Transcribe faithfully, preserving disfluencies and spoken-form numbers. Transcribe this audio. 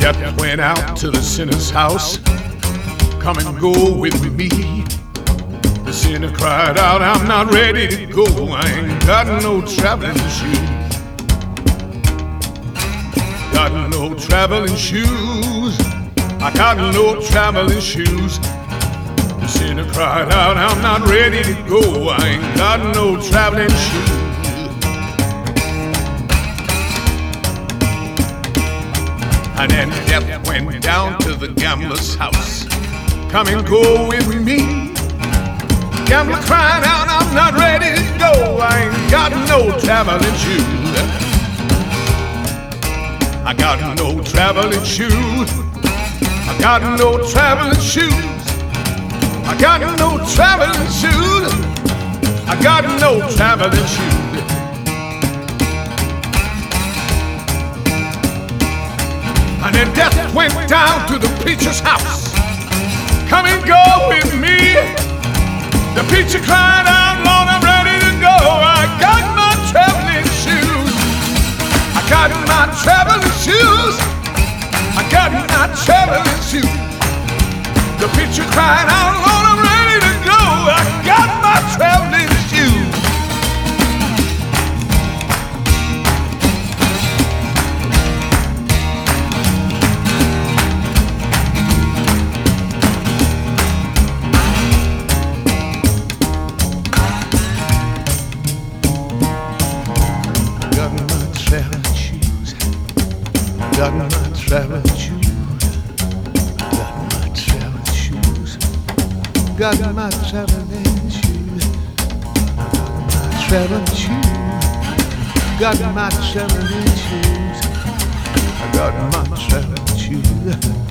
Death went out to the sinner's house. Come and go with me. The sinner cried out, I'm not ready to go. I ain't got no traveling shoes. Got no traveling shoes. I got no traveling shoes. The sinner cried out, I'm not ready to go. I ain't got no traveling shoes. And then death went down to the gambler's house. Come and go with me. Gambler cried out, I'm not ready to go. I ain't got no traveling shoes. I got no traveling shoes. I got no traveling shoes. I got no traveling shoes. I got no traveling shoes. And then death went down to the preacher's house. Come and go with me. The preacher cried out, Lord, I'm ready to go. I got my traveling shoes. I got my traveling shoes. I got my traveling shoes. The preacher cried out, Lord, I'm ready to go. I got my traveling shoes. Got my traveling shoes. Got my traveling shoes. Got my traveling shoes. Got my traveling shoes. Got my traveling shoes. I got my traveling shoes.